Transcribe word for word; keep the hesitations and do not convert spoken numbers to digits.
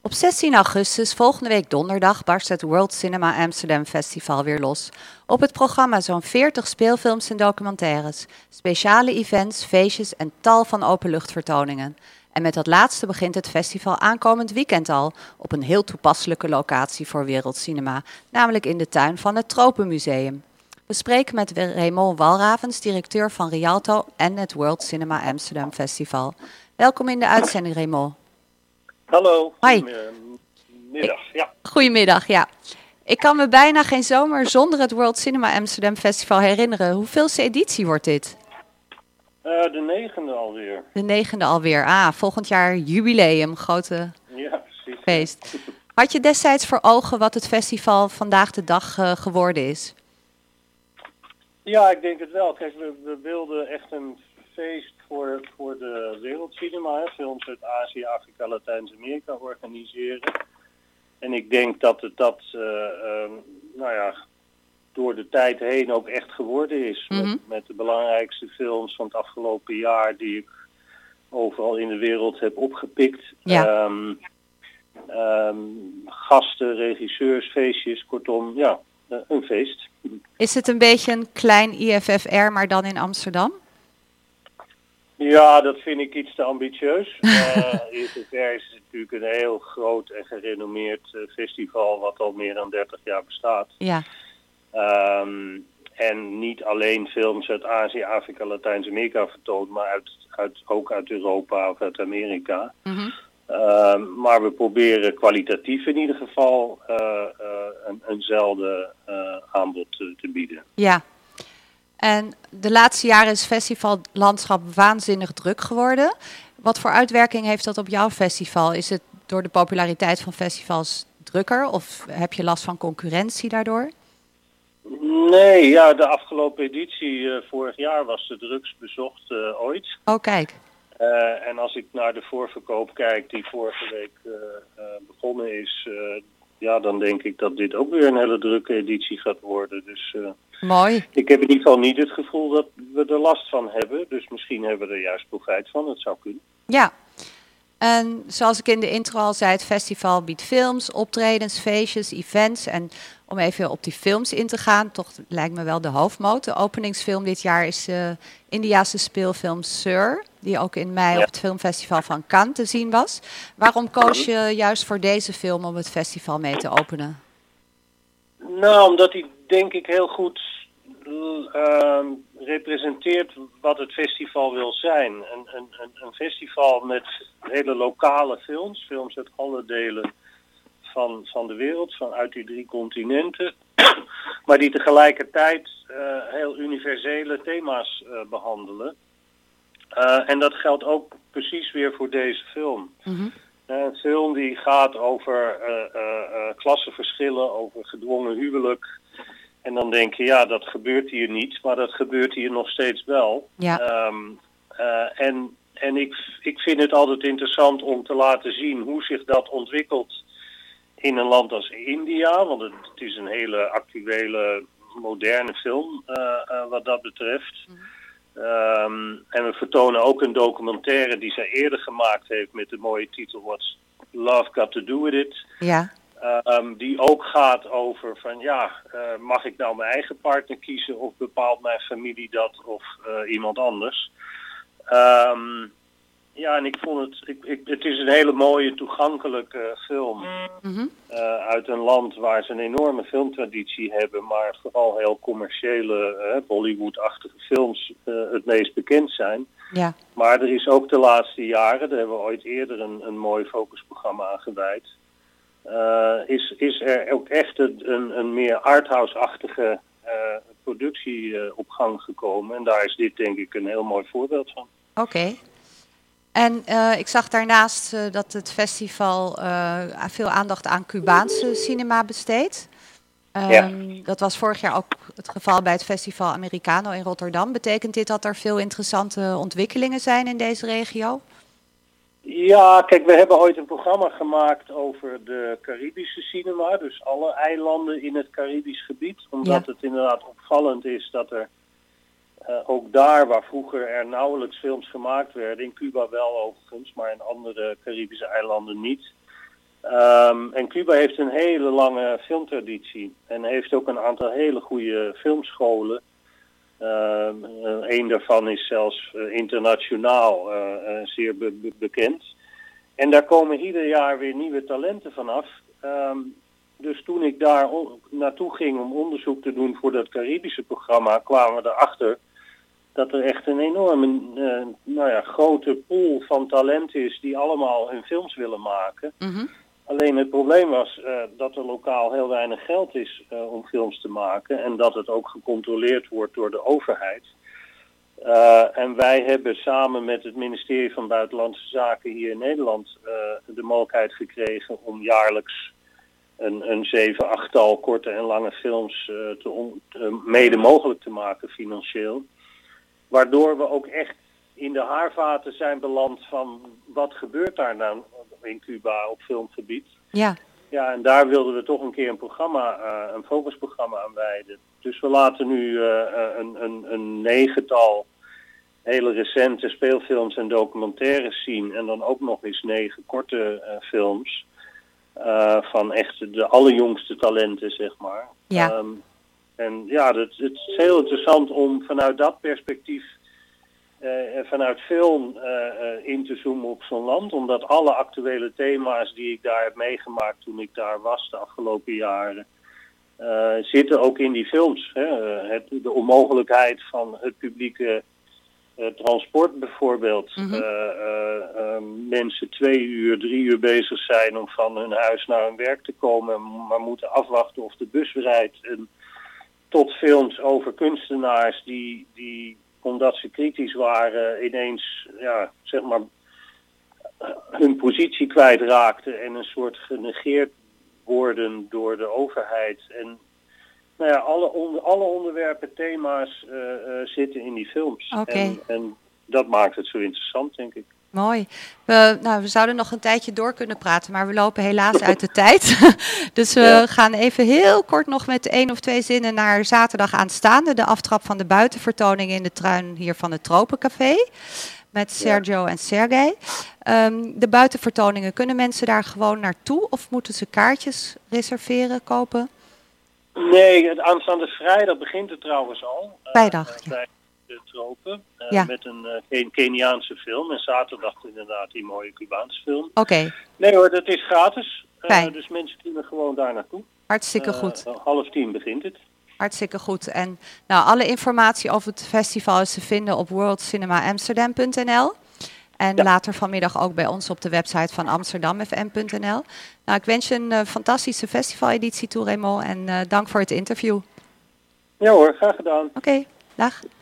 Op zestien augustus, volgende week donderdag, barst het World Cinema Amsterdam Festival weer los. Op het programma zo'n veertig speelfilms en documentaires, speciale events, feestjes en tal van openluchtvertoningen. En met dat laatste begint het festival aankomend weekend al, op een heel toepasselijke locatie voor wereldcinema, namelijk in de tuin van het Tropenmuseum. We spreken met Raymond Walravens, directeur van Rialto en het World Cinema Amsterdam Festival. Welkom in de uitzending, Raymond. Hallo, Hi. goedemiddag. Ja. Goedemiddag, ja. Ik kan me bijna geen zomer zonder het World Cinema Amsterdam Festival herinneren. Hoeveelste editie wordt dit? Uh, de negende alweer. De negende alweer. Ah, volgend jaar jubileum, grote ja, precies, feest. Had je destijds voor ogen wat het festival vandaag de dag uh, geworden is? Ja, ik denk het wel. Kijk, we, we wilden echt een feest voor, voor de wereldcinema, hè, films uit Azië, Afrika, Latijns-Amerika organiseren. En ik denk dat het dat, uh, uh, nou ja, door de tijd heen ook echt geworden is. Mm-hmm. met, met de belangrijkste films van het afgelopen jaar die ik overal in de wereld heb opgepikt. Ja. Um, um, gasten, regisseurs, feestjes, kortom, ja, uh, een feest. Is het een beetje een klein I F F R, maar dan in Amsterdam? Ja, dat vind ik iets te ambitieus. uh, I F F R is natuurlijk een heel groot en gerenommeerd uh, festival wat al meer dan dertig jaar bestaat. Ja. Um, en niet alleen films uit Azië, Afrika, Latijns-Amerika vertoont, maar uit, uit, ook uit Europa of uit Amerika. Mm-hmm. Uh, maar we proberen kwalitatief in ieder geval uh, uh, een, eenzelfde uh, aanbod te, te bieden. Ja. En de laatste jaren is het festivallandschap waanzinnig druk geworden. Wat voor uitwerking heeft dat op jouw festival? Is het door de populariteit van festivals drukker of heb je last van concurrentie daardoor? Nee, ja, de afgelopen editie uh, vorig jaar was de drukst bezocht uh, ooit. Oh, kijk. Uh, en als ik naar de voorverkoop kijk die vorige week uh, uh, begonnen is, uh, ja, dan denk ik dat dit ook weer een hele drukke editie gaat worden. Dus uh, mooi. Ik heb in ieder geval niet het gevoel dat we er last van hebben. Dus misschien hebben we er juist profijt van. Het zou kunnen. Ja. En zoals ik in de intro al zei, het festival biedt films, optredens, feestjes, events. En om even op die films in te gaan, toch lijkt me wel de hoofdmoot. De openingsfilm dit jaar is de Indiase speelfilm Sir, die ook in mei ja. op het filmfestival van Cannes te zien was. Waarom koos je juist voor deze film om het festival mee te openen? Nou, omdat hij denk ik heel goed uh, representeert wat het festival wil zijn. Een, een, een festival met hele lokale films, films uit alle delen van, van de wereld, vanuit die drie continenten. Maar die tegelijkertijd uh, heel universele thema's uh, behandelen. Uh, en dat geldt ook precies weer voor deze film. Mm-hmm. Uh, een film die gaat over uh, uh, uh, klassenverschillen, over gedwongen huwelijk. En dan denk je, ja, dat gebeurt hier niet, maar dat gebeurt hier nog steeds wel. Ja. Um, uh, en en ik, ik vind het altijd interessant om te laten zien hoe zich dat ontwikkelt in een land als India. Want het, het is een hele actuele, moderne film uh, uh, wat dat betreft. Mm-hmm. Um, en we vertonen ook een documentaire die zij eerder gemaakt heeft met de mooie titel What's Love Got to Do With It. Ja. Um, die ook gaat over van ja, uh, mag ik nou mijn eigen partner kiezen of bepaalt mijn familie dat of uh, iemand anders. Um, ja, en ik vond het, ik, ik, het is een hele mooie toegankelijke film. Mm-hmm. Uh, uit een land waar ze een enorme filmtraditie hebben, maar vooral heel commerciële, uh, Bollywood-achtige films uh, het meest bekend zijn. Ja. Maar er is ook de laatste jaren, daar hebben we ooit eerder een, een mooi focusprogramma aan gewijd. Uh, is, is er ook echt een, een meer arthouse-achtige uh, productie uh, op gang gekomen. En daar is dit denk ik een heel mooi voorbeeld van. Oké. Okay. En uh, ik zag daarnaast uh, dat het festival uh, veel aandacht aan Cubaanse cinema besteedt. Um, ja. Dat was vorig jaar ook het geval bij het Festival Americano in Rotterdam. Betekent dit dat er veel interessante ontwikkelingen zijn in deze regio? Ja, kijk, we hebben ooit een programma gemaakt over de Caribische cinema. Dus alle eilanden in het Caribisch gebied. Omdat ja. het inderdaad opvallend is dat er uh, ook daar waar vroeger er nauwelijks films gemaakt werden, in Cuba wel overigens, maar in andere Caribische eilanden niet, Um, en Cuba heeft een hele lange filmtraditie en heeft ook een aantal hele goede filmscholen. Uh, een daarvan is zelfs uh, internationaal uh, uh, zeer be- be- bekend. En daar komen ieder jaar weer nieuwe talenten vanaf. Um, dus toen ik daar on- naartoe ging om onderzoek te doen voor dat Caribische programma, kwamen we erachter dat er echt een enorme, uh, nou ja, grote pool van talenten is die allemaal hun films willen maken. Mm-hmm. Alleen het probleem was uh, dat er lokaal heel weinig geld is uh, om films te maken en dat het ook gecontroleerd wordt door de overheid. Uh, en wij hebben samen met het ministerie van Buitenlandse Zaken hier in Nederland uh, de mogelijkheid gekregen om jaarlijks een, een zeven, achttal korte en lange films uh, te on, uh, mede mogelijk te maken financieel. Waardoor we ook echt in de haarvaten zijn beland van wat gebeurt daar nou in Cuba op filmgebied. Ja. Ja, en daar wilden we toch een keer een programma, uh, een focusprogramma aan wijden. Dus we laten nu uh, een, een, een negental hele recente speelfilms en documentaires zien. En dan ook nog eens negen korte uh, films. Uh, van echt de allerjongste talenten, zeg maar. Ja. Um, en ja, het, het is heel interessant om vanuit dat perspectief, uh, vanuit film uh, uh, in te zoomen op zo'n land. Omdat alle actuele thema's die ik daar heb meegemaakt toen ik daar was de afgelopen jaren, uh, zitten ook in die films. Hè. Uh, het, de onmogelijkheid van het publieke uh, transport bijvoorbeeld. Mm-hmm. Uh, uh, uh, mensen twee uur, drie uur bezig zijn om van hun huis naar hun werk te komen, maar moeten afwachten of de bus rijdt. En tot films over kunstenaars die, die, omdat ze kritisch waren, ineens, ja, zeg maar, hun positie kwijtraakten en een soort genegeerd worden door de overheid. En nou ja, alle, onder, alle onderwerpen, thema's uh, uh, zitten in die films. Okay. En, en dat maakt het zo interessant, denk ik. Mooi. We, nou, we zouden nog een tijdje door kunnen praten, maar we lopen helaas uit de tijd. Dus we ja. gaan even heel kort nog met één of twee zinnen naar zaterdag aanstaande. De aftrap van de buitenvertoning in de tuin hier van het Tropencafé. Met Sergio ja. en Sergej. Um, de buitenvertoningen, kunnen mensen daar gewoon naartoe of moeten ze kaartjes reserveren, kopen? Nee, het aanstaande vrijdag begint het trouwens al. Vrijdag, uh, ja. Bij de Tropen. Uh, ja. Met een uh, Keniaanse film. En zaterdag inderdaad die mooie Cubaanse film. Oké. Okay. Nee hoor, dat is gratis. Uh, dus mensen kunnen gewoon daar naartoe. Hartstikke uh, goed. Half tien begint het. Hartstikke goed. En nou, alle informatie over het festival is te vinden op world cinema amsterdam punt n l. En ja. later vanmiddag ook bij ons op de website van amsterdam f m punt n l. Nou, ik wens je een uh, fantastische festivaleditie toe, Raymond. En uh, dank voor het interview. Ja hoor, graag gedaan. Oké, okay, dag.